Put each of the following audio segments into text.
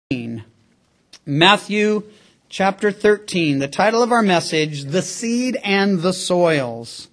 Matthew chapter 13. The title of our message, The Seed and the Soils.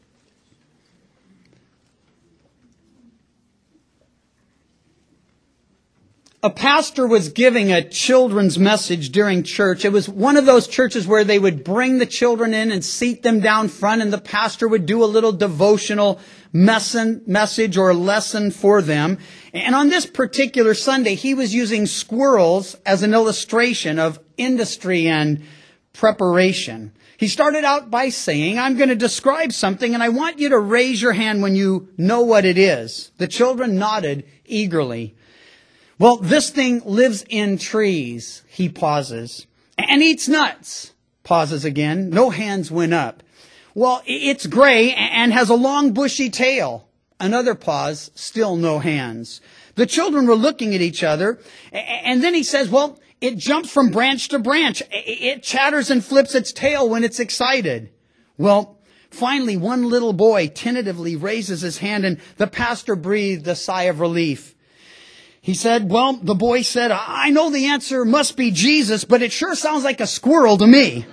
A pastor was giving a children's message during church. It was one of those churches where they would bring the children in and seat them down front, and the pastor would do a little devotional message or lesson for them. And on this particular Sunday, he was using squirrels as an illustration of industry and preparation. He started out by saying, I'm going to describe something, and I want you to raise your hand when you know what it is. The children nodded eagerly. Well, this thing lives in trees, he pauses, and eats nuts, pauses again. No hands went up. Well, it's gray and has a long bushy tail. Another pause, still no hands. The children were looking at each other, and then he says, well, it jumps from branch to branch. It chatters and flips its tail when it's excited. Well, finally, one little boy tentatively raises his hand, and the pastor breathed a sigh of relief. He said, well, the boy said, I know the answer must be Jesus, but it sure sounds like a squirrel to me.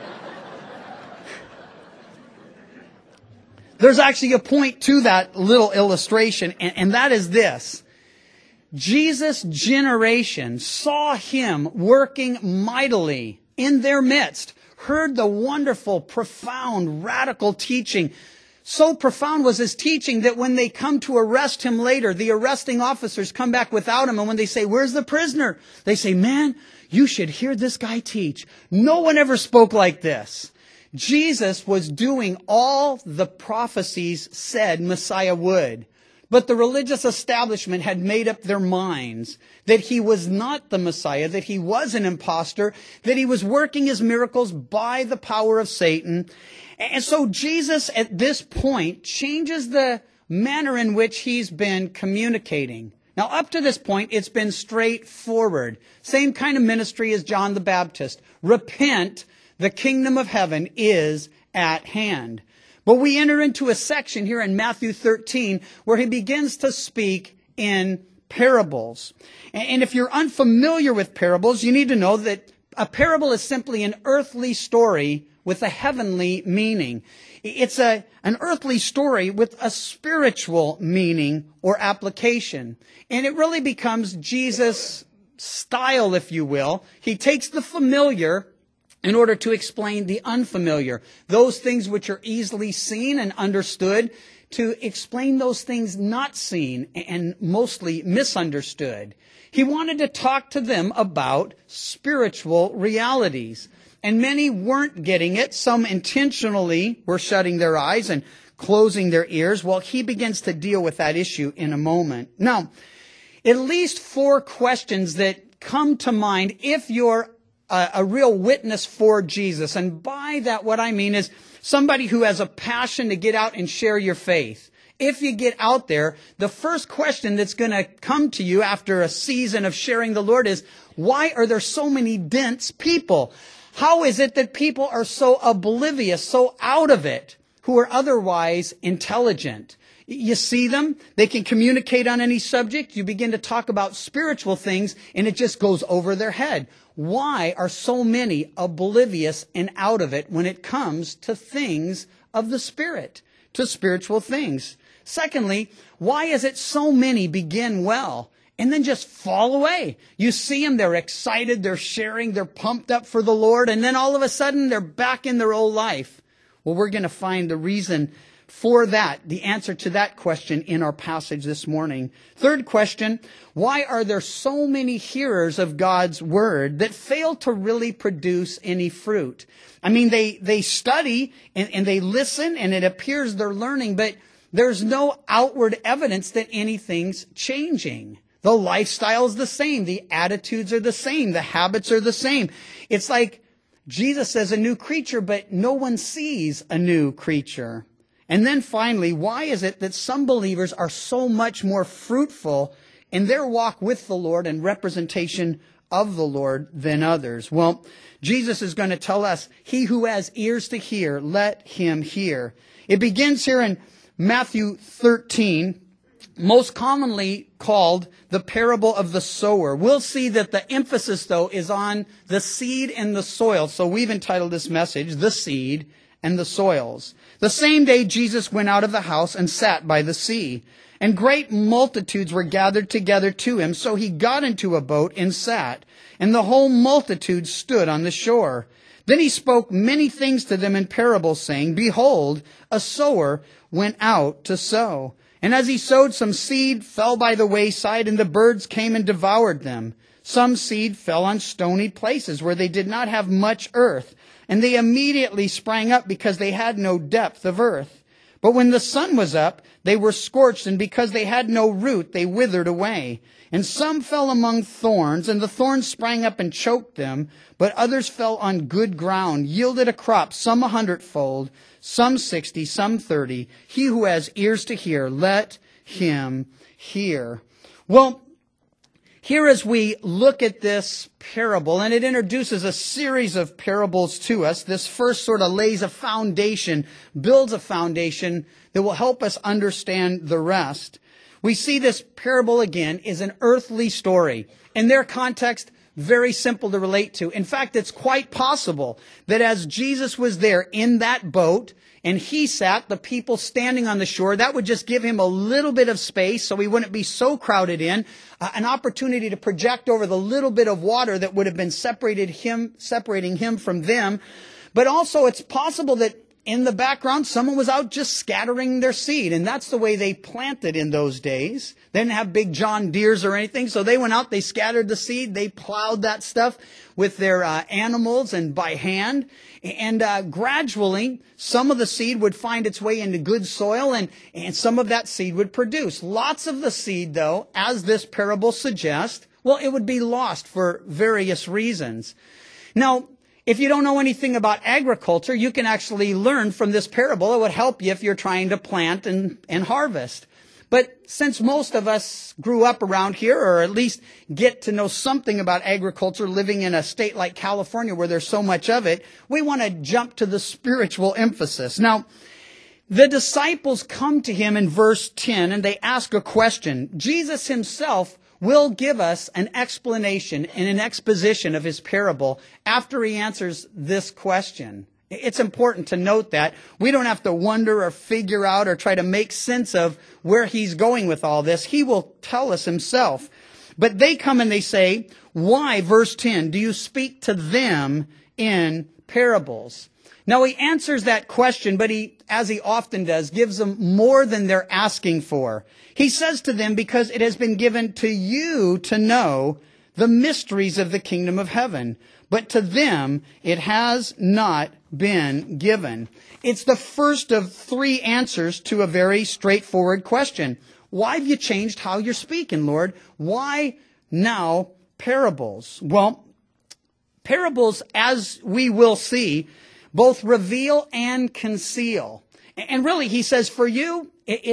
There's actually a point to that little illustration, and that is this. Jesus' generation saw him working mightily in their midst, heard the wonderful, profound, radical teaching. So profound was his teaching that when they come to arrest him later, the arresting officers come back without him. And when they say, where's the prisoner? They say, man, you should hear this guy teach. No one ever spoke like this. Jesus was doing all the prophecies said Messiah would. But the religious establishment had made up their minds that he was not the Messiah, that he was an imposter, that he was working his miracles by the power of Satan. And so Jesus, at this point, changes the manner in which he's been communicating. Now, up to this point, it's been straightforward. Same kind of ministry as John the Baptist. Repent, the kingdom of heaven is at hand. But we enter into a section here in Matthew 13 where he begins to speak in parables. And if you're unfamiliar with parables, you need to know that a parable is simply an earthly story with a heavenly meaning. It's an earthly story with a spiritual meaning or application. And it really becomes Jesus' style, if you will. He takes the familiar in order to explain the unfamiliar. Those things which are easily seen and understood, to explain those things not seen and mostly misunderstood. He wanted to talk to them about spiritual realities. And many weren't getting it. Some intentionally were shutting their eyes and closing their ears. Well, he begins to deal with that issue in a moment. Now, at least 4 questions that come to mind if you're a real witness for Jesus. And by that, what I mean is somebody who has a passion to get out and share your faith. If you get out there, the first question that's going to come to you after a season of sharing the Lord is, why are there so many dense people? How is it that people are so oblivious, so out of it, who are otherwise intelligent? You see them, they can communicate on any subject. You begin to talk about spiritual things, and it just goes over their head. Why are so many oblivious and out of it when it comes to things of the Spirit, to spiritual things? Secondly, why is it so many begin well and then just fall away? You see them, they're excited, they're sharing, they're pumped up for the Lord, and then all of a sudden they're back in their old life. Well, we're going to find the reason for that, the answer to that question in our passage this morning. Third question, why are there so many hearers of God's word that fail to really produce any fruit? I mean, they study and they listen, and it appears they're learning, but there's no outward evidence that anything's changing. The lifestyle is the same. The attitudes are the same. The habits are the same. It's like Jesus says a new creature, but no one sees a new creature. And then finally, why is it that some believers are so much more fruitful in their walk with the Lord and representation of the Lord than others? Well, Jesus is going to tell us, he who has ears to hear, let him hear. It begins here in Matthew 13 most commonly called the parable of the sower. We'll see that the emphasis, though, is on the seed and the soil. So we've entitled this message, The Seed and the Soils. The same day Jesus went out of the house and sat by the sea, and great multitudes were gathered together to him. So he got into a boat and sat, and the whole multitude stood on the shore. Then he spoke many things to them in parables, saying, Behold, a sower went out to sow. And as he sowed, some seed fell by the wayside, and the birds came and devoured them. Some seed fell on stony places where they did not have much earth, and they immediately sprang up because they had no depth of earth. But when the sun was up, they were scorched, and because they had no root, they withered away. And some fell among thorns, and the thorns sprang up and choked them. But others fell on good ground, yielded a crop, some 100-fold, some 60, some 30. He who has ears to hear, let him hear. Well, here as we look at this parable, and it introduces a series of parables to us, this first sort of lays a foundation, builds a foundation that will help us understand the rest. We see this parable again is an earthly story. In their context, very simple to relate to. In fact, it's quite possible that as Jesus was there in that boat and he sat, the people standing on the shore, that would just give him a little bit of space so he wouldn't be so crowded in, an opportunity to project over the little bit of water that would have been separating him from them. But also it's possible that in the background, someone was out just scattering their seed. And that's the way they planted in those days. They didn't have big John Deeres or anything. So they went out, they scattered the seed. They plowed that stuff with their animals and by hand. And gradually, some of the seed would find its way into good soil, and some of that seed would produce. Lots of the seed, though, as this parable suggests, well, it would be lost for various reasons. Now, if you don't know anything about agriculture, you can actually learn from this parable. It would help you if you're trying to plant and harvest. But since most of us grew up around here, or at least get to know something about agriculture living in a state like California where there's so much of it, we want to jump to the spiritual emphasis. Now, the disciples come to him in verse 10 and they ask a question. Jesus himself will give us an explanation and an exposition of his parable after he answers this question. It's important to note that we don't have to wonder or figure out or try to make sense of where he's going with all this. He will tell us himself. But they come and they say, why, verse 10, do you speak to them in parables? Now he answers that question, but he, as he often does, gives them more than they're asking for. He says to them, because it has been given to you to know the mysteries of the kingdom of heaven, but to them it has not been given. It's the first of three answers to a very straightforward question. Why have you changed how you're speaking, Lord? Why now parables? Well, parables, as we will see, both reveal and conceal. And really, he says, for you,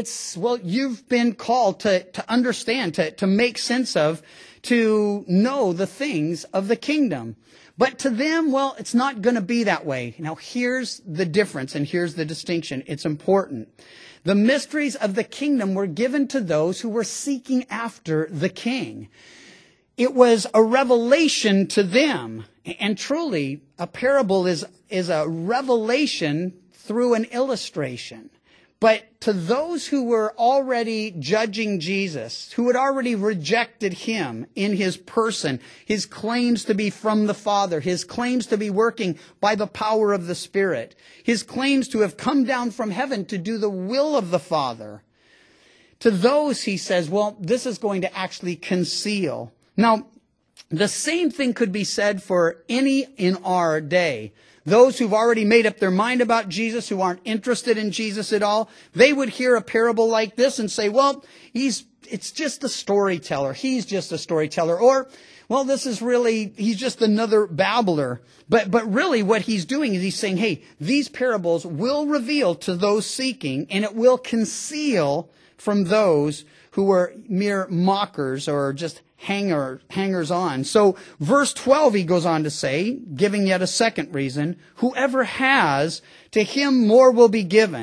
you've been called to understand, to make sense of, to know the things of the kingdom. But to them, well, it's not going to be that way. Now, here's the difference and here's the distinction. It's important. The mysteries of the kingdom were given to those who were seeking after the king. It was a revelation to them. And truly, a parable is a revelation through an illustration. But to those who were already judging Jesus, who had already rejected him in his person, his claims to be from the Father, his claims to be working by the power of the Spirit, his claims to have come down from heaven to do the will of the Father, to those, he says, well, this is going to actually conceal. Now, the same thing could be said for any in our day. Those who've already made up their mind about Jesus, who aren't interested in Jesus at all, they would hear a parable like this and say, well, it's just a storyteller. He's just a storyteller. Or, well, he's just another babbler. But really what he's doing is he's saying, hey, these parables will reveal to those seeking, and it will conceal from those who are mere mockers or just hangers on. So verse 12, he goes on to say, giving yet a second reason, whoever has, to him more will be given.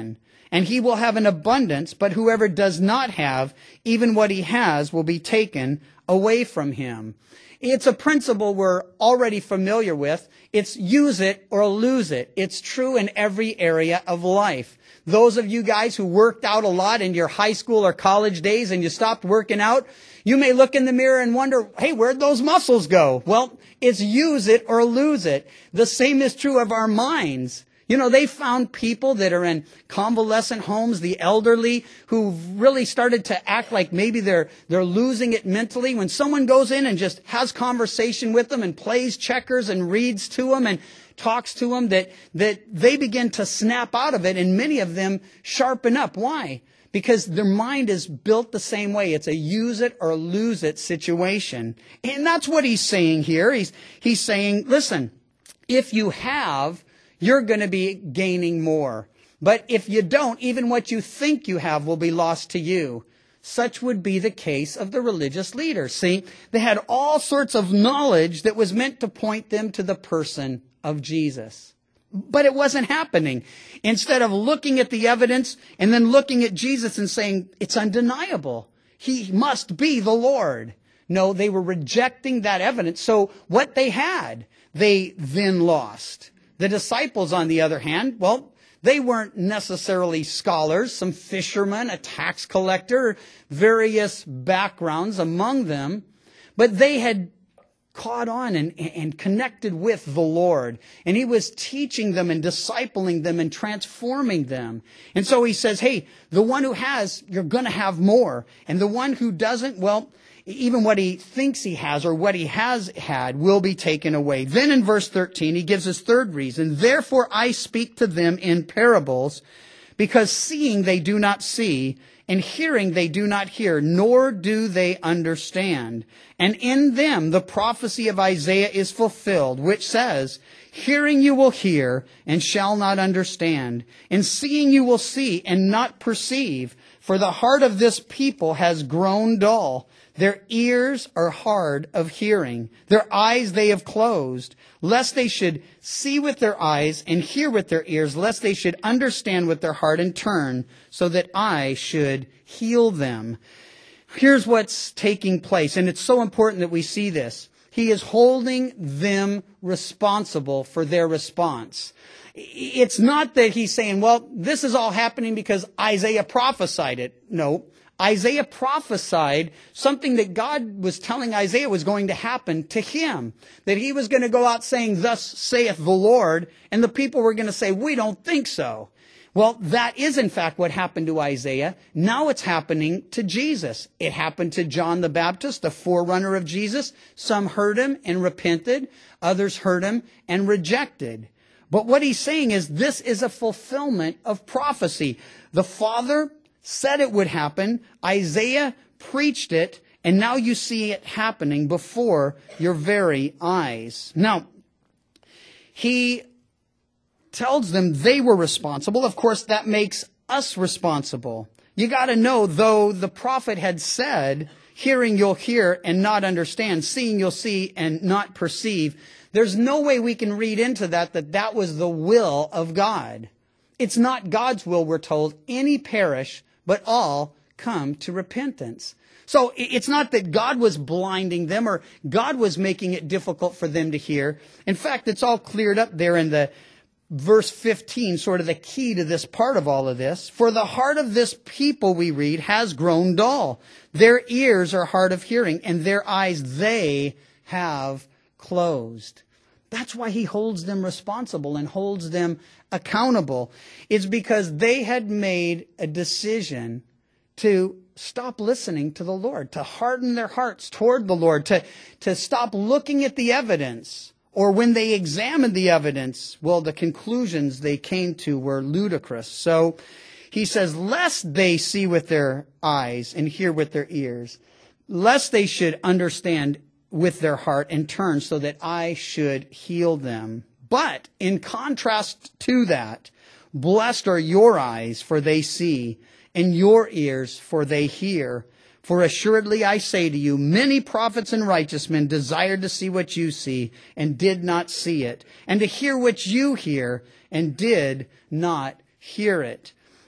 and he will have an abundance, but whoever does not have, even what he has will be taken away from him. It's a principle we're already familiar with. It's use it or lose it. It's true in every area of life. Those of you guys who worked out a lot in your high school or college days and you stopped working out, you may look in the mirror and wonder, hey, where'd those muscles go? Well, it's use it or lose it. The same is true of our minds. You know, they found people that are in convalescent homes, the elderly, who've really started to act like maybe they're losing it mentally. When someone goes in and just has conversation with them and plays checkers and reads to them and talks to them, that they begin to snap out of it, and many of them sharpen up. Why? Because their mind is built the same way. It's a use it or lose it situation. And that's what he's saying here. He's saying, listen, if you have, you're going to be gaining more. But if you don't, even what you think you have will be lost to you. Such would be the case of the religious leaders. See, they had all sorts of knowledge that was meant to point them to the person of Jesus. But it wasn't happening. Instead of looking at the evidence and then looking at Jesus and saying, it's undeniable, he must be the Lord. No, they were rejecting that evidence. So what they had, they then lost. The disciples, on the other hand, well, they weren't necessarily scholars, some fishermen, a tax collector, various backgrounds among them, but they had caught on and connected with the Lord. And he was teaching them and discipling them and transforming them. And so he says, hey, the one who has, you're going to have more. And the one who doesn't, well, even what he thinks he has or what he has had will be taken away. Then in verse 13, he gives his third reason. Therefore I speak to them in parables, because seeing they do not see, and hearing they do not hear, nor do they understand. And in them the prophecy of Isaiah is fulfilled, which says, hearing you will hear and shall not understand, and seeing you will see and not perceive, for the heart of this people has grown dull. Their ears are hard of hearing. Their eyes they have closed, lest they should see with their eyes and hear with their ears, lest they should understand with their heart and turn, so that I should heal them. Here's what's taking place, and it's so important that we see this. He is holding them responsible for their response. It's not that he's saying, well, this is all happening because Isaiah prophesied it. No. Isaiah prophesied something that God was telling Isaiah was going to happen to him. That he was going to go out saying, thus saith the Lord, and the people were going to say, we don't think so. Well, that is in fact what happened to Isaiah. Now it's happening to Jesus. It happened to John the Baptist, the forerunner of Jesus. Some heard him and repented. Others heard him and rejected. But what he's saying is this is a fulfillment of prophecy. The Father said it would happen. Isaiah preached it, and now you see it happening before your very eyes. Now, he tells them they were responsible. Of course, that makes us responsible. You got to know, though the prophet had said, hearing you'll hear and not understand, seeing you'll see and not perceive, there's no way we can read into that was the will of God. It's not God's will, we're told. Any perish, but all come to repentance. So it's not that God was blinding them or God was making it difficult for them to hear. In fact, it's all cleared up there in the verse 15, sort of the key to this part of all of this. For the heart of this people, we read, has grown dull. Their ears are hard of hearing, and their eyes they have closed. That's why he holds them responsible and holds them accountable. It's because they had made a decision to stop listening to the Lord, to harden their hearts toward the Lord, to stop looking at the evidence. Or when they examined the evidence, well, the conclusions they came to were ludicrous. So he says, lest they see with their eyes and hear with their ears, lest they should understand with their heart and turn, so that I should heal them. But in contrast to that, blessed are your eyes, for they see, and your ears, for they hear. For assuredly I say to you, many prophets and righteous men desired to see what you see, and did not see it, and to hear what you hear, and did not hear it.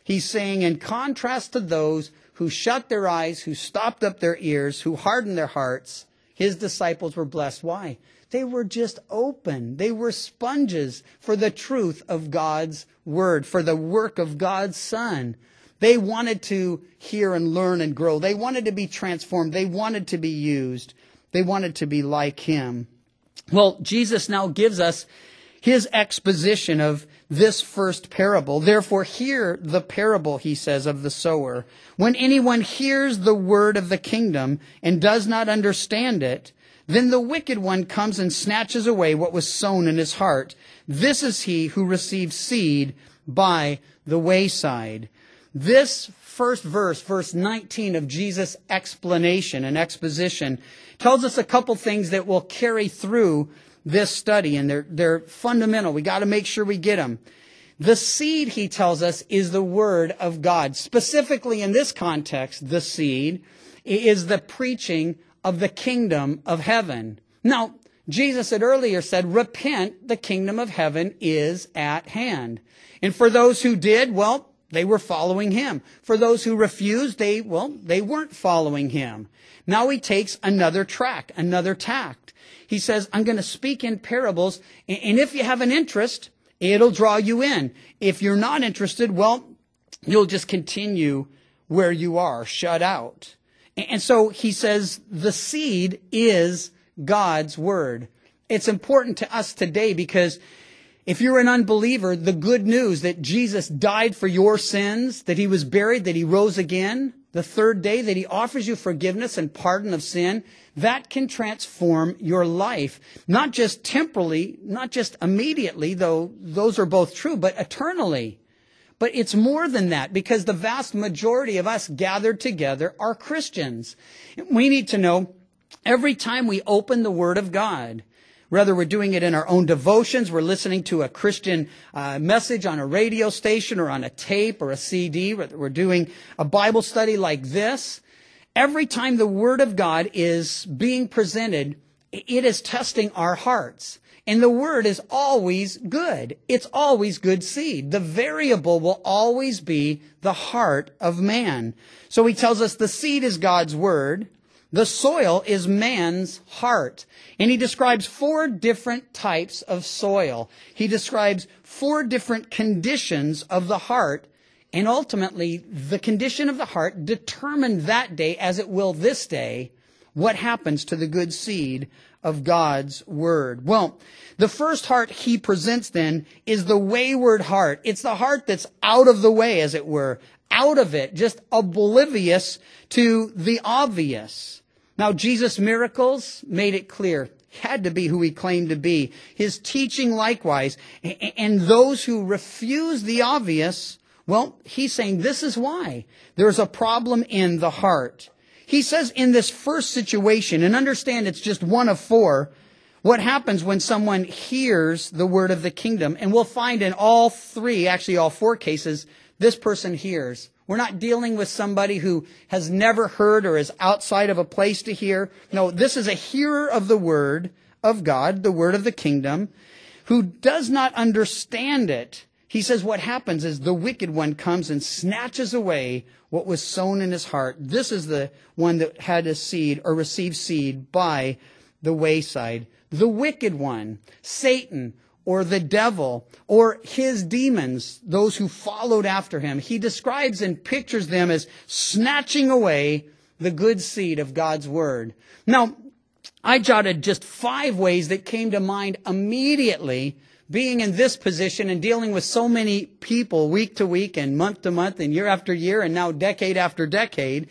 He's saying, in contrast to those who shut their eyes, who stopped up their ears, who hardened their hearts, his disciples were blessed. Why? They were just open. They were sponges for the truth of God's word, for the work of God's Son. They wanted to hear and learn and grow. They wanted to be transformed. They wanted to be used. They wanted to be like him. Well, Jesus now gives us his exposition of this first parable. Therefore, hear the parable, he says, of the sower. When anyone hears the word of the kingdom and does not understand it, then the wicked one comes and snatches away what was sown in his heart. This is he who receives seed by the wayside. This first verse, verse 19 of Jesus' explanation and exposition, tells us a couple things that will carry through this study, and they're fundamental. We got to make sure we get them. The seed, he tells us, is the word of God. Specifically in this context, the seed is the preaching of the kingdom of heaven. Now, Jesus had earlier said, repent, the kingdom of heaven is at hand. And for those who did, well, they were following him. For those who refused, they weren't following him. Now he takes another track, another tact. He says, I'm going to speak in parables, and if you have an interest, it'll draw you in. If you're not interested, well, you'll just continue where you are, shut out. And so he says, the seed is God's word. It's important to us today because if you're an unbeliever, the good news that Jesus died for your sins, that he was buried, that he rose again the third day, that he offers you forgiveness and pardon of sin, that can transform your life. Not just temporally, not just immediately, though those are both true, but eternally. But it's more than that, because the vast majority of us gathered together are Christians. We need to know every time we open the Word of God, whether we're doing it in our own devotions, we're listening to a Christian message on a radio station or on a tape or a CD, whether we're doing a Bible study like this, every time the Word of God is being presented, it is testing our hearts. And the Word is always good. It's always good seed. The variable will always be the heart of man. So he tells us the seed is God's Word. The soil is man's heart. And he describes 4 different types of soil. He describes 4 different conditions of the heart. And ultimately, the condition of the heart determined that day, as it will this day, what happens to the good seed of God's word. Well, the first heart he presents then is the wayward heart. It's the heart that's out of the way, as it were, out of it, just oblivious to the obvious. Now, Jesus' miracles made it clear. He had to be who he claimed to be. His teaching likewise. And those who refuse the obvious, well, he's saying this is why. There's a problem in the heart. He says in this first situation, and understand it's just one of 4, what happens when someone hears the word of the kingdom. And we'll find in all 3, actually all 4 cases, this person hears. We're not dealing with somebody who has never heard or is outside of a place to hear. No, this is a hearer of the word of God, the word of the kingdom, who does not understand it. He says what happens is the wicked one comes and snatches away what was sown in his heart. This is the one that had a seed or received seed by the wayside. The wicked one, Satan, or the devil, or his demons, those who followed after him. He describes and pictures them as snatching away the good seed of God's word. Now, I jotted just 5 ways that came to mind immediately, being in this position and dealing with so many people week to week and month to month and year after year and now decade after decade.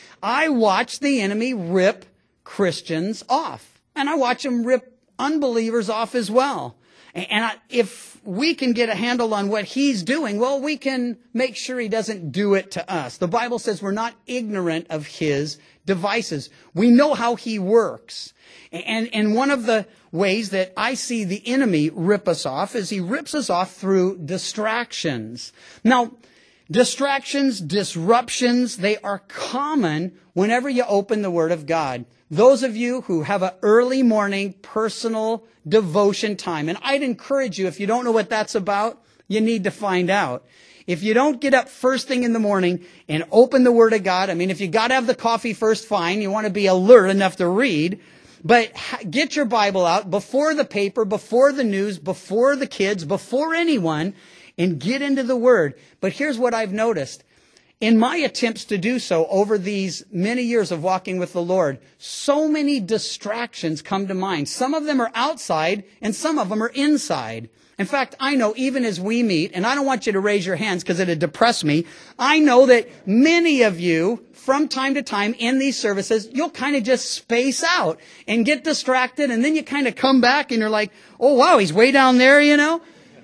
I watch the enemy rip Christians off. And I watch him rip unbelievers off as well. And if we can get a handle on what he's doing, well, we can make sure he doesn't do it to us. The Bible says we're not ignorant of his devices. We know how he works. And one of the ways that I see the enemy rip us off is he rips us off through distractions. Now, distractions, disruptions, they are common whenever you open the Word of God. Those of you who have an early morning personal devotion time, and I'd encourage you, if you don't know what that's about, You need to find out. If you don't get up first thing in the morning and open the Word of God, I mean, if you got to have the coffee first, fine. You want to be alert enough to read. But get your Bible out before the paper, before the news, before the kids, before anyone, and get into the Word. But here's what I've noticed. In my attempts to do so over these many years of walking with the Lord, so many distractions come to mind. Some of them are outside and some of them are inside. In fact, I know even as we meet, and I don't want you to raise your hands because it'd depress me, I know that many of you, from time to time in these services, you'll kind of just space out and get distracted, and then you kind of come back and you're like, oh wow, he's way down there, you know?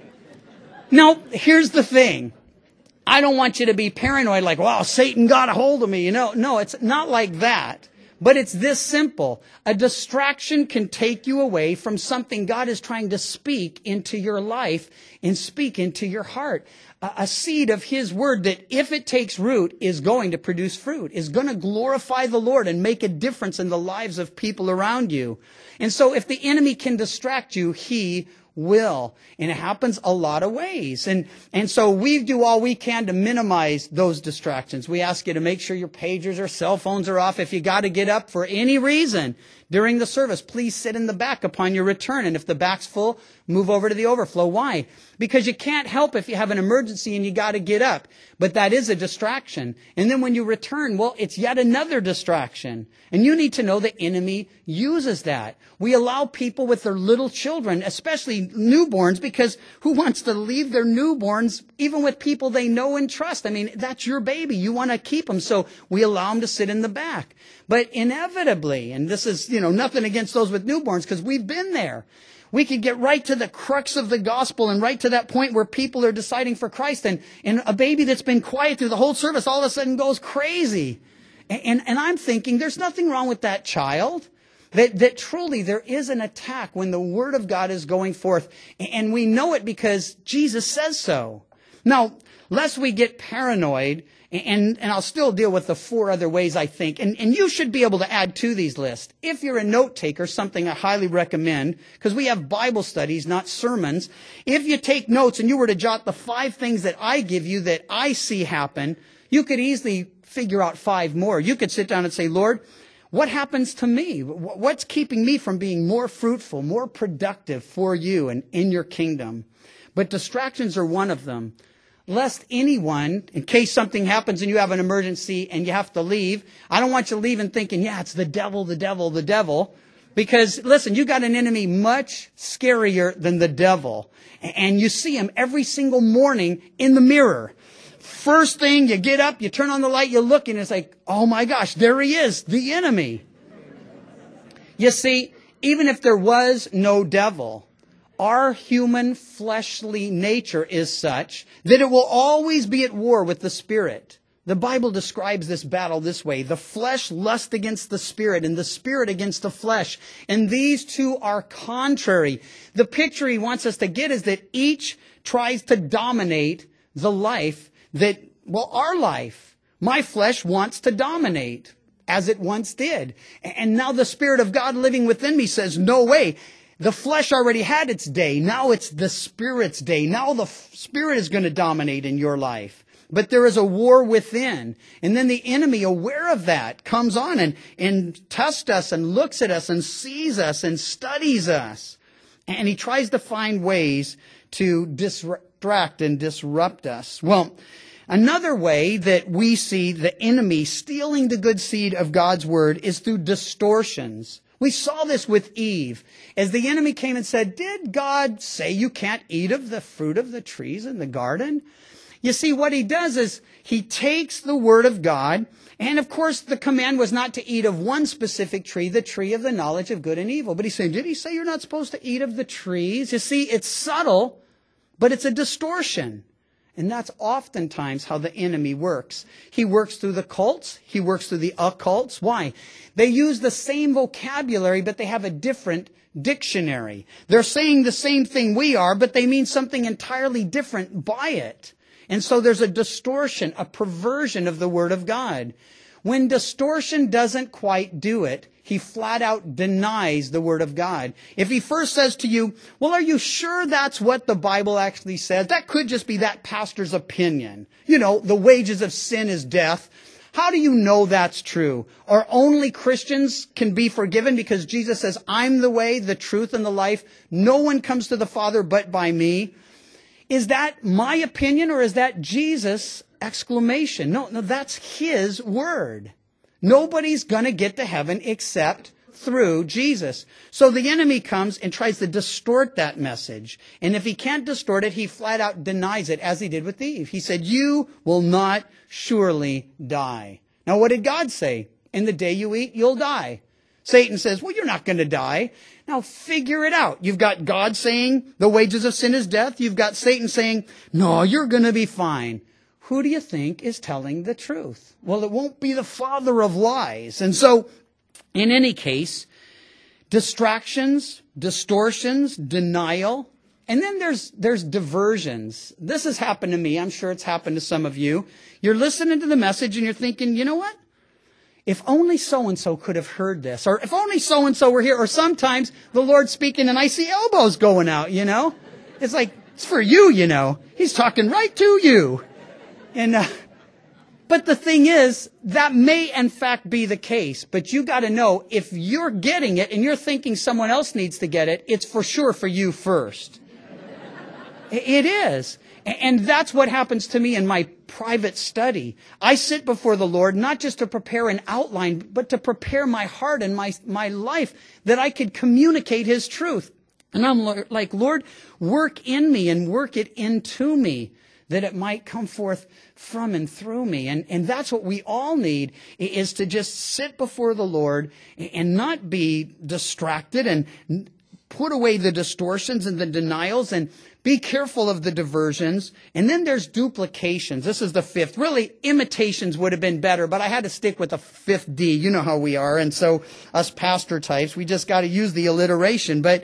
Now, here's the thing. I don't want you to be paranoid like, wow, Satan got a hold of me, you know? No, it's not like that. But it's this simple. A distraction can take you away from something God is trying to speak into your life and speak into your heart. A seed of His Word that, if it takes root, is going to produce fruit, is going to glorify the Lord and make a difference in the lives of people around you. And so if the enemy can distract you, he will. And it happens a lot of ways. And so we do all we can to minimize those distractions. We ask you to make sure your pagers or cell phones are off. If you got to get up for any reason during the service, please sit in the back upon your return. And if the back's full, move over to the overflow. Why? Because you can't help if you have an emergency and you got to get up. But that is a distraction. And then when you return, well, it's yet another distraction. And you need to know the enemy uses that. We allow people with their little children, especially newborns, because who wants to leave their newborns even with people they know and trust? I mean, that's your baby. You want to keep them. So we allow them to sit in the back. But inevitably, and this is, nothing against those with newborns because we've been there. We could get right to the crux of the gospel and right to that point where people are deciding for Christ. And a baby that's been quiet through the whole service all of a sudden goes crazy. And I'm thinking there's nothing wrong with that child. That truly there is an attack when the Word of God is going forth. And we know it because Jesus says so. Now, lest we get paranoid, and I'll still deal with the 4 other ways I think. And you should be able to add to these lists. If you're a note taker, something I highly recommend, because we have Bible studies, not sermons. If you take notes and you were to jot the 5 things that I give you that I see happen, you could easily figure out 5 more. You could sit down and say, Lord, what happens to me? What's keeping me from being more fruitful, more productive for you and in your kingdom? But distractions are one of them. Lest anyone, in case something happens and you have an emergency and you have to leave, I don't want you leaving thinking, yeah, it's the devil, the devil, the devil. Because, listen, you got an enemy much scarier than the devil. And you see him every single morning in the mirror. First thing, you get up, you turn on the light, you look, and it's like, oh my gosh, there he is, the enemy. You see, even if there was no devil, our human fleshly nature is such that it will always be at war with the Spirit. The Bible describes this battle this way. The flesh lusts against the Spirit and the Spirit against the flesh. And these two are contrary. The picture he wants us to get is that each tries to dominate the life our life. My flesh wants to dominate as it once did. And now the Spirit of God living within me says, no way. The flesh already had its day. Now it's the Spirit's day. Now the Spirit is going to dominate in your life. But there is a war within. And then the enemy, aware of that, comes on and tests us and looks at us and sees us and studies us. And he tries to find ways to distract and disrupt us. Well, another way that we see the enemy stealing the good seed of God's Word is through distortions. We saw this with Eve. As the enemy came and said, did God say you can't eat of the fruit of the trees in the garden? You see, what he does is he takes the Word of God, and of course the command was not to eat of one specific tree, the tree of the knowledge of good and evil. But he said, did he say you're not supposed to eat of the trees? You see, it's subtle, but it's a distortion. And that's oftentimes how the enemy works. He works through the cults. He works through the occults. Why? They use the same vocabulary, but they have a different dictionary. They're saying the same thing we are, but they mean something entirely different by it. And so there's a distortion, a perversion of the Word of God. When distortion doesn't quite do it, he flat out denies the Word of God. If he first says to you, well, are you sure that's what the Bible actually says? That could just be that pastor's opinion. You know, the wages of sin is death. How do you know that's true? Or only Christians can be forgiven because Jesus says, I'm the way, the truth, and the life. No one comes to the Father but by me. Is that my opinion or is that Jesus' exclamation? No, that's his word. Nobody's going to get to heaven except through Jesus. So the enemy comes and tries to distort that message. And if he can't distort it, he flat out denies it, as he did with Eve. He said, you will not surely die. Now, what did God say? In the day you eat, you'll die. Satan says, well, you're not going to die. Now, figure it out. You've got God saying the wages of sin is death. You've got Satan saying, no, you're going to be fine. Who do you think is telling the truth? Well, it won't be the father of lies. And so, in any case, distractions, distortions, denial, and then there's diversions. This has happened to me. I'm sure it's happened to some of you. You're listening to the message and you're thinking, you know what? If only so-and-so could have heard this, or if only so-and-so were here, or sometimes the Lord's speaking and I see elbows going out, you know? It's like, it's for you, you know. He's talking right to you. But the thing is, that may in fact be the case. But you got to know, if you're getting it and you're thinking someone else needs to get it, it's for sure for you first. It is. And that's what happens to me in my private study. I sit before the Lord, not just to prepare an outline, but to prepare my heart and my life that I could communicate his truth. And I'm like, Lord, work in me and work it into me, that it might come forth from and through me. And that's what we all need, is to just sit before the Lord and not be distracted and put away the distortions and the denials and be careful of the diversions. And then there's duplications. This is the fifth. Really, imitations would have been better, but I had to stick with the fifth D. You know how we are. And so us pastor types, we just got to use the alliteration. But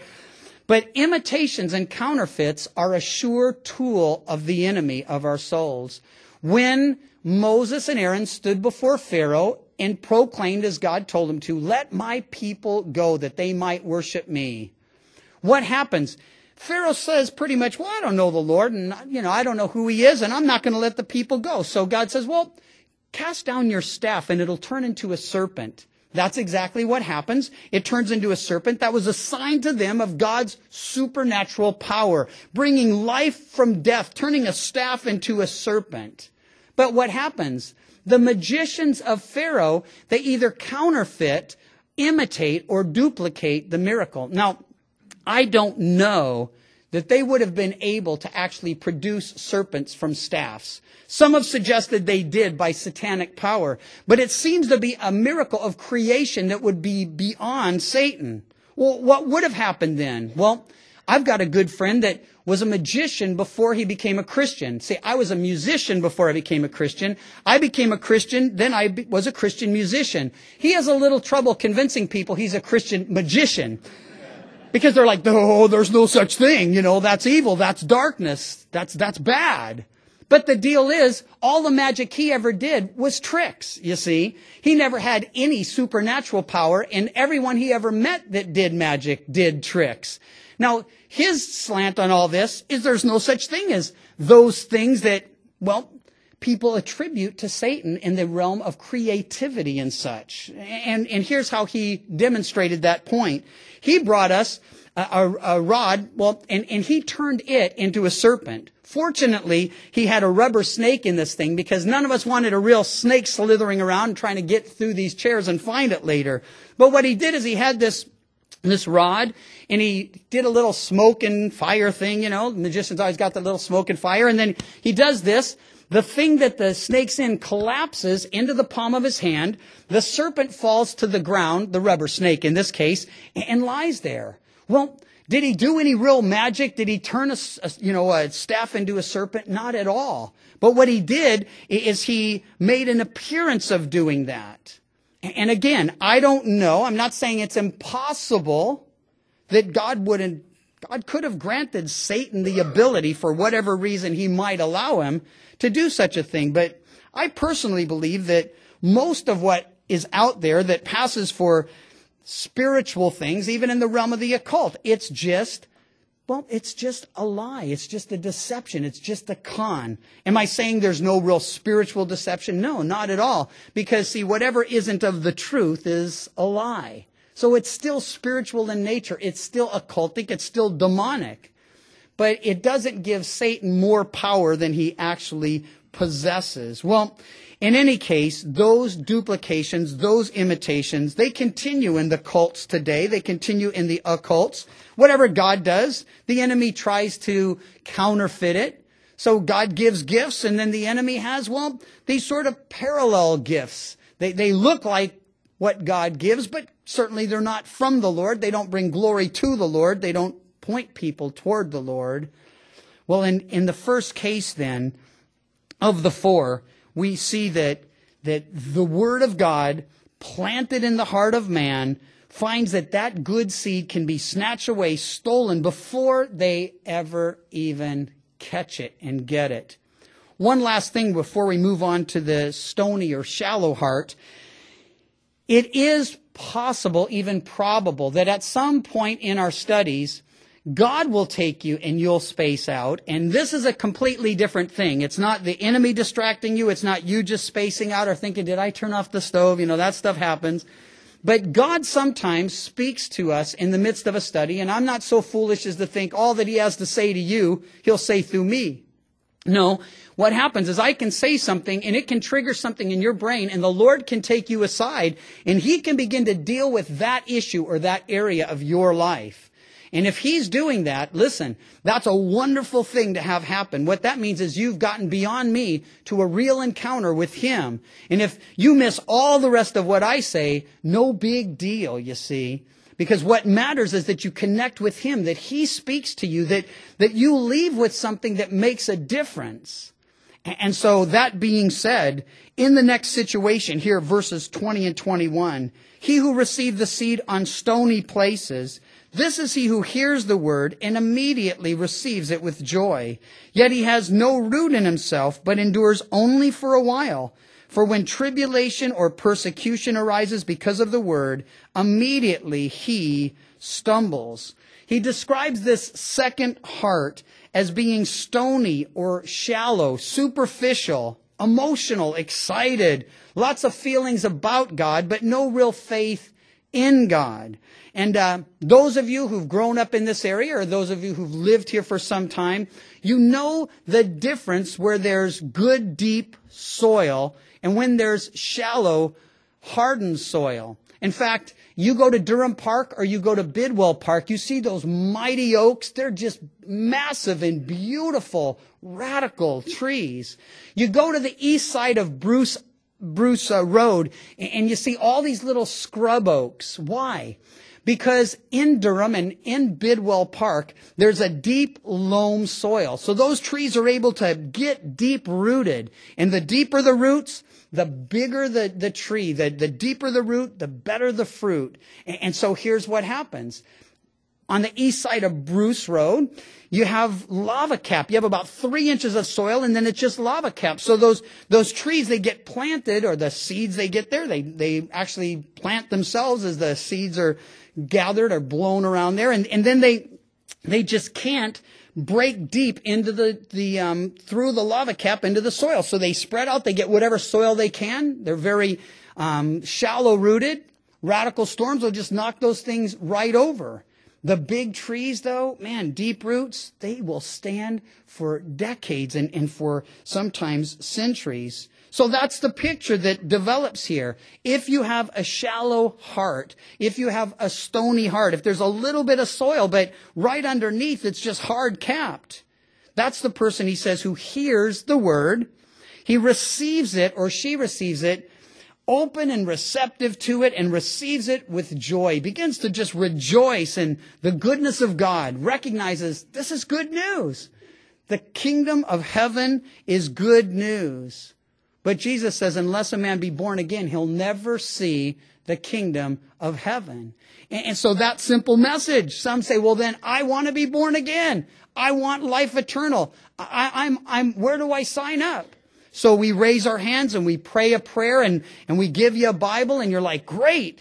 imitations and counterfeits are a sure tool of the enemy of our souls. When Moses and Aaron stood before Pharaoh and proclaimed, as God told them to, let my people go that they might worship me. What happens? Pharaoh says pretty much, well, I don't know the Lord, and I don't know who he is, and I'm not going to let the people go. So God says, well, cast down your staff and it'll turn into a serpent. That's exactly what happens. It turns into a serpent. That was a sign to them of God's supernatural power, bringing life from death, turning a staff into a serpent. But what happens? The magicians of Pharaoh, they either counterfeit, imitate, or duplicate the miracle. Now, I don't know that they would have been able to actually produce serpents from staffs. Some have suggested they did by satanic power, but it seems to be a miracle of creation that would be beyond Satan. Well, what would have happened then? Well, I've got a good friend that was a magician before he became a Christian. See, I was a musician before I became a Christian. I became a Christian, then I was a Christian musician. He has a little trouble convincing people he's a Christian magician. Because they're like, no, there's no such thing. That's evil. That's darkness. That's bad. But the deal is, all the magic he ever did was tricks, you see. He never had any supernatural power, and everyone he ever met that did magic did tricks. Now, his slant on all this is there's no such thing as those things that, well, people attribute to Satan in the realm of creativity and such. And here's how he demonstrated that point. He brought us a rod, and he turned it into a serpent. Fortunately, he had a rubber snake in this thing because none of us wanted a real snake slithering around trying to get through these chairs and find it later. But what he did is he had this rod, and he did a little smoke and fire thing, Magicians always got the little smoke and fire, and then he does this. The thing that the snake's in collapses into the palm of his hand. The serpent falls to the ground, the rubber snake in this case, and lies there. Well, did he do any real magic? Did he turn a staff into a serpent? Not at all. But what he did is he made an appearance of doing that. And again, I don't know. I'm not saying it's impossible that God could have granted Satan the ability, for whatever reason he might allow him, to do such a thing. But I personally believe that most of what is out there that passes for spiritual things, even in the realm of the occult. It's just a lie. It's just a deception. It's just a con. Am I saying there's no real spiritual deception? No, not at all. Because see, whatever isn't of the truth is a lie. So it's still spiritual in nature. It's still occultic. It's still demonic. But it doesn't give Satan more power than he actually possesses. Well, in any case, those duplications, those imitations, they continue in the cults today. They continue in the occults. Whatever God does, the enemy tries to counterfeit it. So God gives gifts, and then the enemy has, these sort of parallel gifts. They look like what God gives, but certainly they're not from the Lord. They don't bring glory to the Lord. They don't point people toward the Lord. Well, in the first case then, of the four, we see that the Word of God planted in the heart of man finds that good seed can be snatched away, stolen before they ever even catch it and get it. One last thing before we move on to the stony or shallow heart. It is possible, even probable, that at some point in our studies, God will take you and you'll space out. And this is a completely different thing. It's not the enemy distracting you. It's not you just spacing out or thinking, did I turn off the stove? That stuff happens. But God sometimes speaks to us in the midst of a study. And I'm not so foolish as to think all that he has to say to you, he'll say through me. No, what happens is I can say something and it can trigger something in your brain, and the Lord can take you aside and he can begin to deal with that issue or that area of your life. And if he's doing that, listen, that's a wonderful thing to have happen. What that means is you've gotten beyond me to a real encounter with him. And if you miss all the rest of what I say, no big deal, you see. Because what matters is that you connect with him, that he speaks to you, that you leave with something that makes a difference. And so that being said, in the next situation here, verses 20 and 21, he who received the seed on stony places, this is he who hears the word and immediately receives it with joy. Yet he has no root in himself, but endures only for a while. For when tribulation or persecution arises because of the word, immediately he stumbles. He describes this second heart as being stony or shallow, superficial, emotional, excited, lots of feelings about God, but no real faith in God. And those of you who've grown up in this area, or those of you who've lived here for some time, you know the difference where there's good, deep soil and when there's shallow, hardened soil. In fact, you go to Durham Park or you go to Bidwell Park, you see those mighty oaks. They're just massive and beautiful, radical trees. You go to the east side of Bruce Road and you see all these little scrub oaks. Why? Because in Durham and in Bidwell Park, there's a deep loam soil. So those trees are able to get deep rooted. And the deeper the roots, the bigger the tree. The deeper the root, the better the fruit. And so here's what happens. On the east side of Bruce Road, you have lava cap. You have about 3 inches of soil, and then it's just lava cap. So those trees, they get planted, or the seeds they get there, they actually plant themselves as the seeds are gathered or blown around there. And then they just can't break deep into through the lava cap into the soil. So they spread out, they get whatever soil they can. They're very shallow rooted. Radical storms will just knock those things right over. The big trees, though, man, deep roots, they will stand for decades and for sometimes centuries. So that's the picture that develops here. If you have a shallow heart, if you have a stony heart, if there's a little bit of soil, but right underneath it's just hard capped, that's the person, he says, who hears the word. He receives it, or she receives it, open and receptive to it, and receives it with joy, begins to just rejoice in the goodness of God, recognizes this is good news. The kingdom of heaven is good news. But Jesus says, unless a man be born again, he'll never see the kingdom of heaven. And so that simple message, some say, well, then I want to be born again. I want life eternal. Where do I sign up? So we raise our hands and we pray a prayer and we give you a Bible and you're like, great.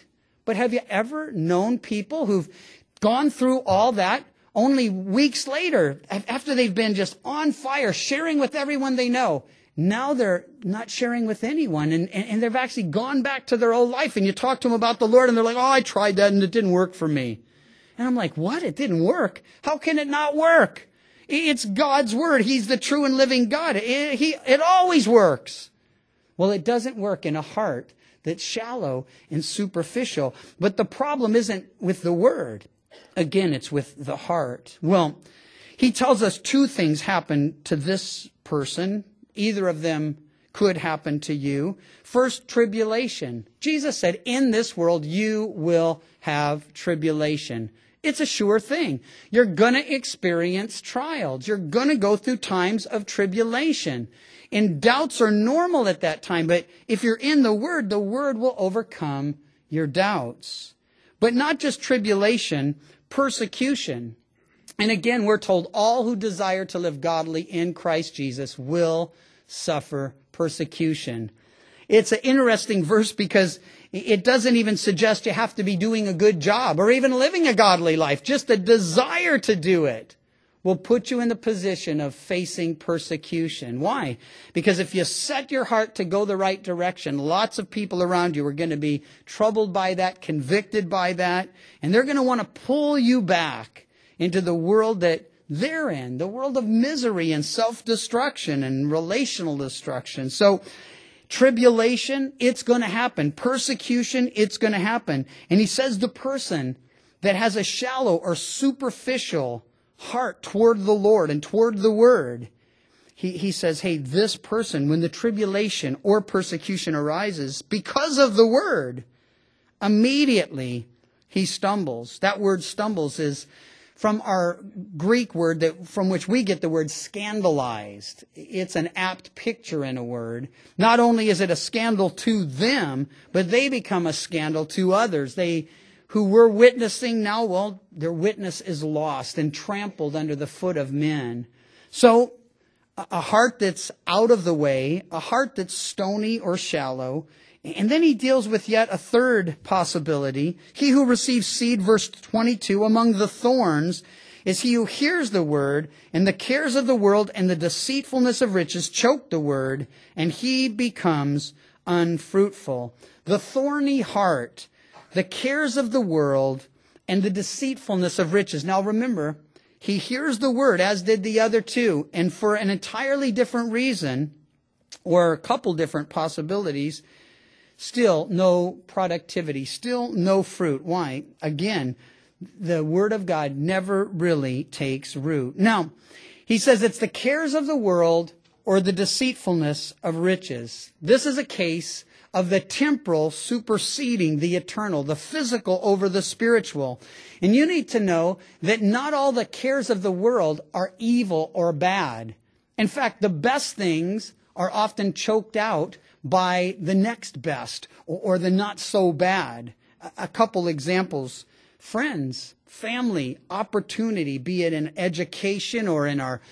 But have you ever known people who've gone through all that only weeks later, after they've been just on fire, sharing with everyone they know? Now they're not sharing with anyone, and they've actually gone back to their old life. And you talk to them about the Lord, and they're like, "Oh, I tried that, and it didn't work for me." And I'm like, "What? It didn't work? How can it not work? It's God's word. He's the true and living God. It always works." Well, it doesn't work in a heart that's shallow and superficial. But the problem isn't with the word. Again, it's with the heart. Well, he tells us two things happen to this person. Either of them could happen to you. First, tribulation. Jesus said, in this world you will have tribulation. It's a sure thing. You're going to experience trials. You're going to go through times of tribulation. And doubts are normal at that time. But if you're in the Word will overcome your doubts. But not just tribulation, persecution. And again, we're told all who desire to live godly in Christ Jesus will suffer persecution. It's an interesting verse because it doesn't even suggest you have to be doing a good job or even living a godly life. Just a desire to do it will put you in the position of facing persecution. Why? Because if you set your heart to go the right direction, lots of people around you are going to be troubled by that, convicted by that, and they're going to want to pull you back into the world that they're in, the world of misery and self-destruction and relational destruction. So tribulation, it's going to happen. Persecution, it's going to happen. And he says the person that has a shallow or superficial heart toward the Lord and toward the Word, he says, hey, this person, when the tribulation or persecution arises because of the Word, immediately he stumbles. That word stumbles is from our Greek word from which we get the word scandalized. It's an apt picture in a word. Not only is it a scandal to them, but they become a scandal to others. They who were witnessing now, well, their witness is lost and trampled under the foot of men. So a heart that's out of the way, a heart that's stony or shallow. And then he deals with yet a third possibility. He who receives seed, verse 22, among the thorns is he who hears the word, and the cares of the world and the deceitfulness of riches choke the word, and he becomes unfruitful. The thorny heart, the cares of the world, and the deceitfulness of riches. Now remember, he hears the word, as did the other two, and for an entirely different reason, or a couple different possibilities, still no productivity, still no fruit. Why? Again, the Word of God never really takes root. Now, he says it's the cares of the world or the deceitfulness of riches. This is a case of the temporal superseding the eternal, the physical over the spiritual. And you need to know that not all the cares of the world are evil or bad. In fact, the best things are often choked out by the next best or the not so bad. A couple examples: friends, family, opportunity, be it in education or in our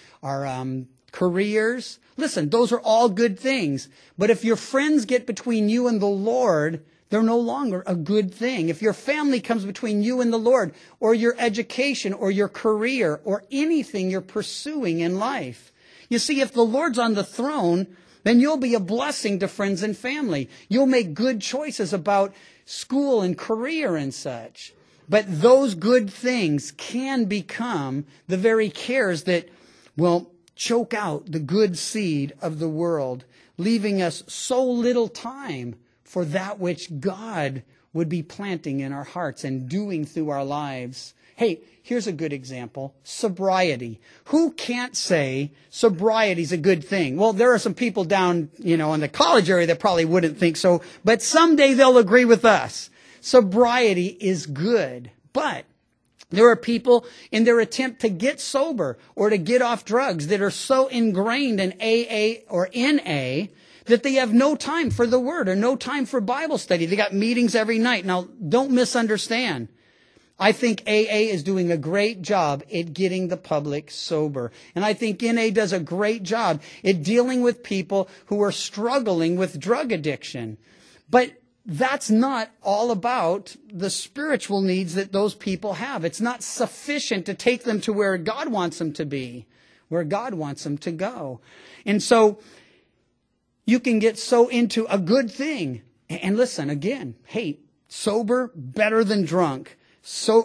careers. Listen, those are all good things. But if your friends get between you and the Lord, they're no longer a good thing. If your family comes between you and the Lord, or your education or your career or anything you're pursuing in life. You see, if the Lord's on the throne, then you'll be a blessing to friends and family. You'll make good choices about school and career and such. But those good things can become the very cares that will choke out the good seed of the world, leaving us so little time for that which God would be planting in our hearts and doing through our lives. Hey, here's a good example. Sobriety. Who can't say sobriety's a good thing? Well, there are some people down, in the college area that probably wouldn't think so, but someday they'll agree with us. Sobriety is good, but there are people in their attempt to get sober or to get off drugs that are so ingrained in AA or NA that they have no time for the Word or no time for Bible study. They got meetings every night. Now, don't misunderstand. I think AA is doing a great job at getting the public sober. And I think NA does a great job at dealing with people who are struggling with drug addiction. But that's not all about the spiritual needs that those people have. It's not sufficient to take them to where God wants them to be, where God wants them to go. And so you can get so into a good thing. And listen, again, hey, sober, better than drunk. So,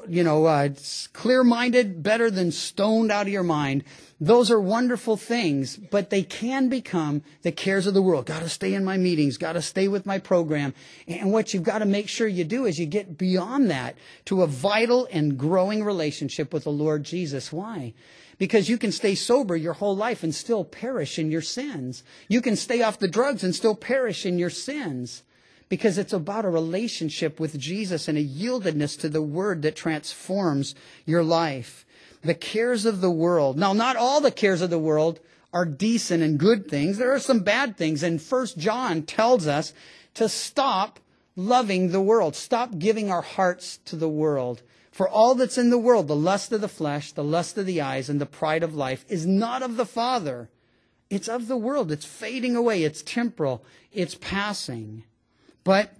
clear-minded, better than stoned out of your mind. Those are wonderful things, but they can become the cares of the world. Got to stay in my meetings, got to stay with my program. And what you've got to make sure you do is you get beyond that to a vital and growing relationship with the Lord Jesus. Why? Because you can stay sober your whole life and still perish in your sins. You can stay off the drugs and still perish in your sins. Because it's about a relationship with Jesus and a yieldedness to the Word that transforms your life. The cares of the world. Now, not all the cares of the world are decent and good things. There are some bad things. And 1 John tells us to stop loving the world. Stop giving our hearts to the world. For all that's in the world, the lust of the flesh, the lust of the eyes, and the pride of life, is not of the Father. It's of the world. It's fading away. It's temporal. It's passing. But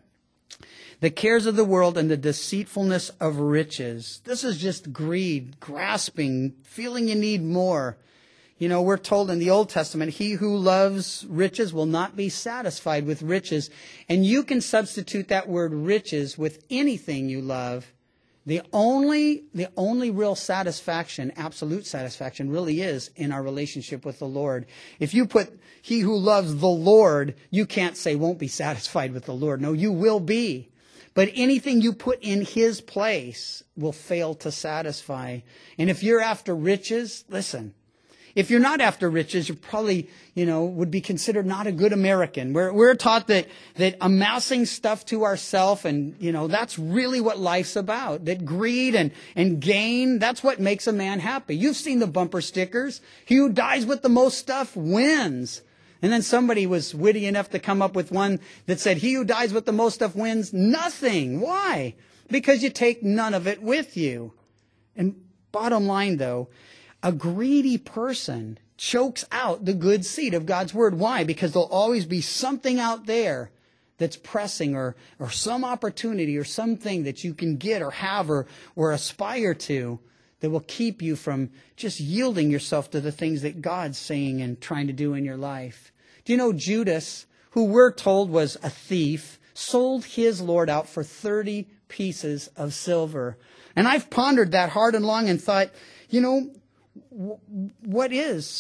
the cares of the world and the deceitfulness of riches. This is just greed, grasping, feeling you need more. We're told in the Old Testament, he who loves riches will not be satisfied with riches. And you can substitute that word riches with anything you love. The only real satisfaction, absolute satisfaction, really is in our relationship with the Lord. If you put he who loves the Lord, you can't say won't be satisfied with the Lord. No, you will be. But anything you put in his place will fail to satisfy. And if you're after riches, listen. If you're not after riches, you probably, would be considered not a good American. We're taught that amassing stuff to ourselves and, that's really what life's about. That greed and gain, that's what makes a man happy. You've seen the bumper stickers. He who dies with the most stuff wins. And then somebody was witty enough to come up with one that said, he who dies with the most stuff wins nothing. Why? Because you take none of it with you. And bottom line, though, a greedy person chokes out the good seed of God's Word. Why? Because there'll always be something out there that's pressing or some opportunity or something that you can get or have or aspire to that will keep you from just yielding yourself to the things that God's saying and trying to do in your life. Do you know Judas, who we're told was a thief, sold his Lord out for 30 pieces of silver? And I've pondered that hard and long and thought, what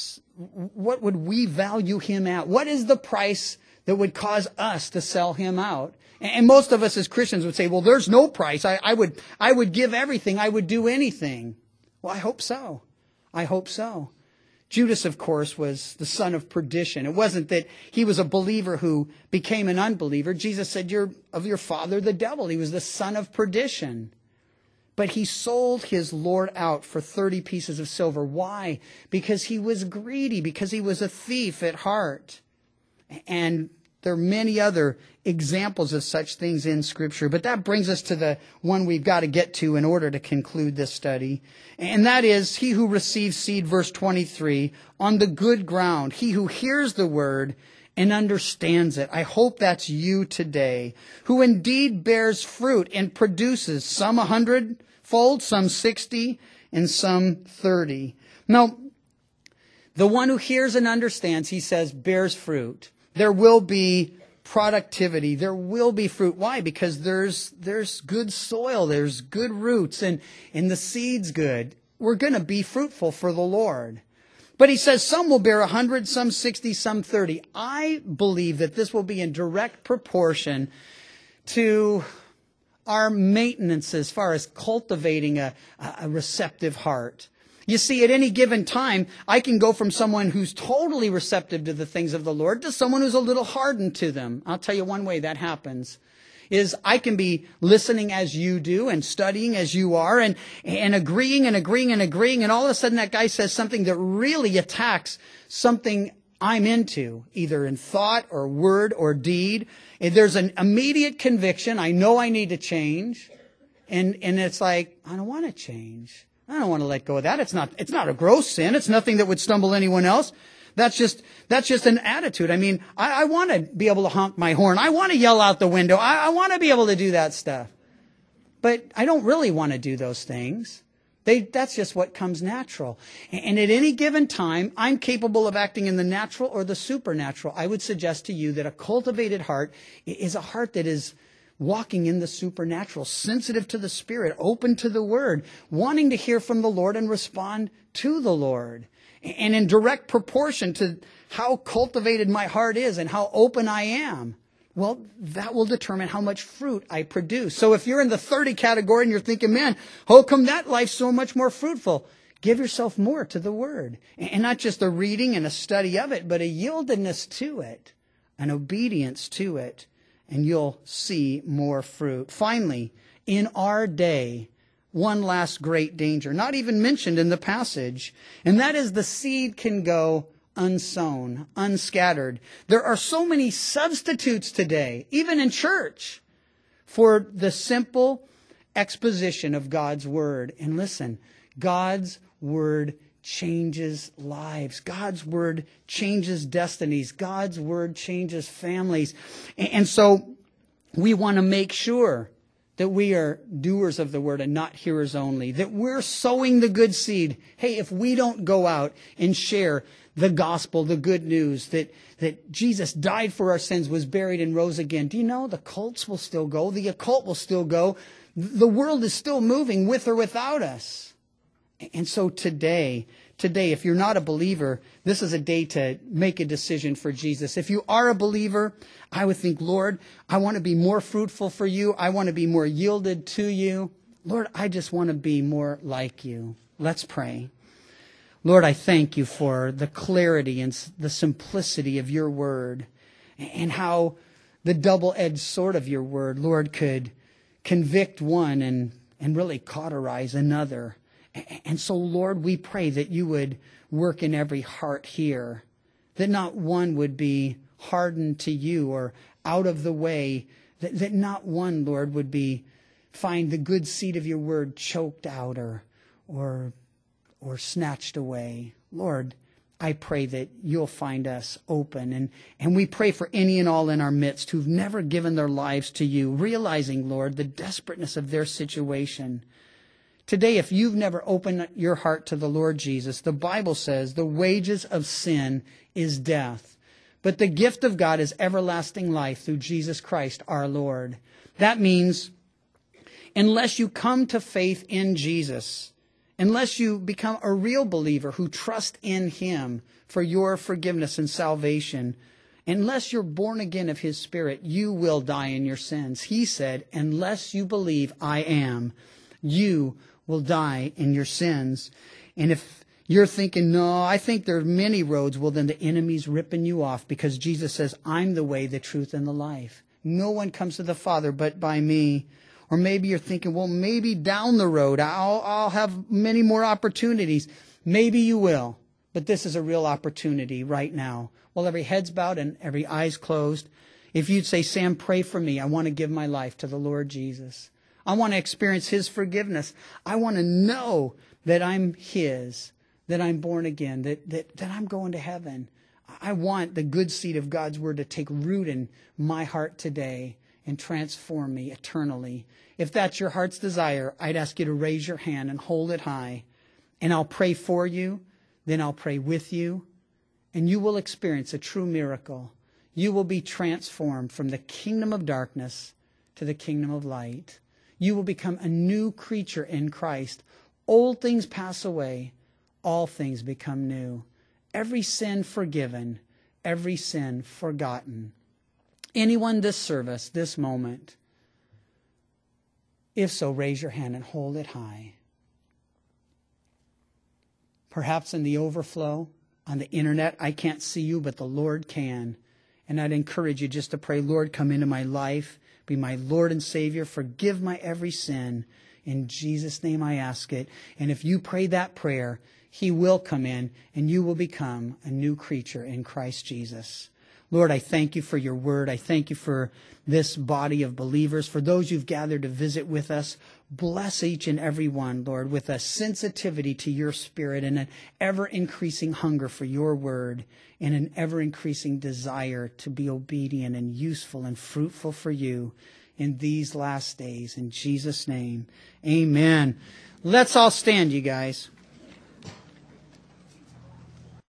would we value him at? What is the price that would cause us to sell him out? And most of us as Christians would say, well, there's no price. I would give everything. I would do anything. Well, I hope so. I hope so. Judas, of course, was the son of perdition. It wasn't that he was a believer who became an unbeliever. Jesus said, you're of your father, the devil. He was the son of perdition. But he sold his Lord out for 30 pieces of silver. Why? Because he was greedy, because he was a thief at heart. And there are many other examples of such things in Scripture. But that brings us to the one we've got to get to in order to conclude this study. And that is, he who receives seed, verse 23, on the good ground. He who hears the word and understands it. I hope that's you today. Who indeed bears fruit and produces some 100-fold, some 60, and some 30. Now, the one who hears and understands, he says, bears fruit. There will be productivity. There will be fruit. Why? Because there's good soil. There's good roots and the seed's good. We're going to be fruitful for the Lord. But he says some will bear 100, some 60, some 30. I believe that this will be in direct proportion to our maintenance as far as cultivating a receptive heart. You see, at any given time, I can go from someone who's totally receptive to the things of the Lord to someone who's a little hardened to them. I'll tell you one way that happens is I can be listening as you do and studying as you are and agreeing and agreeing and agreeing. And all of a sudden that guy says something that really attacks something I'm into, either in thought or word or deed. And there's an immediate conviction. I know I need to change. And it's like, I don't want to change. I don't want to let go of that. It's not a gross sin. It's nothing that would stumble anyone else. That's just an attitude. I mean, I want to be able to honk my horn. I want to yell out the window. I want to be able to do that stuff. But I don't really want to do those things. That's just what comes natural. And at any given time, I'm capable of acting in the natural or the supernatural. I would suggest to you that a cultivated heart is a heart that is walking in the supernatural, sensitive to the Spirit, open to the Word, wanting to hear from the Lord and respond to the Lord. And in direct proportion to how cultivated my heart is and how open I am, well, that will determine how much fruit I produce. So if you're in the 30 category and you're thinking, man, how come that life's so much more fruitful? Give yourself more to the Word. And not just a reading and a study of it, but a yieldedness to it, an obedience to it, and you'll see more fruit. Finally, in our day, one last great danger, not even mentioned in the passage, and that is the seed can go unsown, unscattered. There are so many substitutes today, even in church, for the simple exposition of God's Word. And listen, God's Word changes lives. God's Word changes destinies. God's Word changes families. And so we want to make sure that we are doers of the Word and not hearers only, that we're sowing the good seed. Hey, if we don't go out and share the gospel, the good news that Jesus died for our sins, was buried and rose again, do you know the cults will still go? The occult will still go. The world is still moving with or without us. And so today, if you're not a believer, this is a day to make a decision for Jesus. If you are a believer, I would think, Lord, I want to be more fruitful for you. I want to be more yielded to you. Lord, I just want to be more like you. Let's pray. Lord, I thank you for the clarity and the simplicity of your word and how the double-edged sword of your word, Lord, could convict one and really cauterize another. And so, Lord, we pray that you would work in every heart here, that not one would be hardened to you or out of the way, that not one, Lord, would find the good seed of your word choked out or snatched away. Lord, I pray that you'll find us open. And we pray for any and all in our midst who've never given their lives to you, realizing, Lord, the desperateness of their situation. Today, if you've never opened your heart to the Lord Jesus, the Bible says the wages of sin is death, but the gift of God is everlasting life through Jesus Christ our Lord. That means unless you come to faith in Jesus, unless you become a real believer who trusts in him for your forgiveness and salvation, unless you're born again of his Spirit, you will die in your sins. He said, unless you believe I am, you will die in your sins. And if you're thinking, no, I think there are many roads, well, then the enemy's ripping you off, because Jesus says, I'm the way, the truth, and the life. No one comes to the Father but by me. Or maybe you're thinking, well, maybe down the road I'll have many more opportunities. Maybe you will. But this is a real opportunity right now. While every head's bowed and every eye's closed, if you'd say, Sam, pray for me. I want to give my life to the Lord Jesus. I want to experience his forgiveness. I want to know that I'm his, that I'm born again, that I'm going to heaven. I want the good seed of God's word to take root in my heart today and transform me eternally. If that's your heart's desire, I'd ask you to raise your hand and hold it high. And I'll pray for you. Then I'll pray with you. And you will experience a true miracle. You will be transformed from the kingdom of darkness to the kingdom of light. You will become a new creature in Christ. Old things pass away. All things become new. Every sin forgiven. Every sin forgotten. Anyone this service, this moment? If so, raise your hand and hold it high. Perhaps in the overflow, on the internet, I can't see you, but the Lord can. And I'd encourage you just to pray, Lord, come into my life. Be my Lord and Savior. Forgive my every sin. In Jesus' name I ask it. And if you pray that prayer, he will come in and you will become a new creature in Christ Jesus. Lord, I thank you for your word. I thank you for this body of believers, for those you've gathered to visit with us. Bless each and every one, Lord, with a sensitivity to your spirit and an ever-increasing hunger for your word and an ever-increasing desire to be obedient and useful and fruitful for you in these last days. In Jesus' name, amen. Let's all stand, you guys.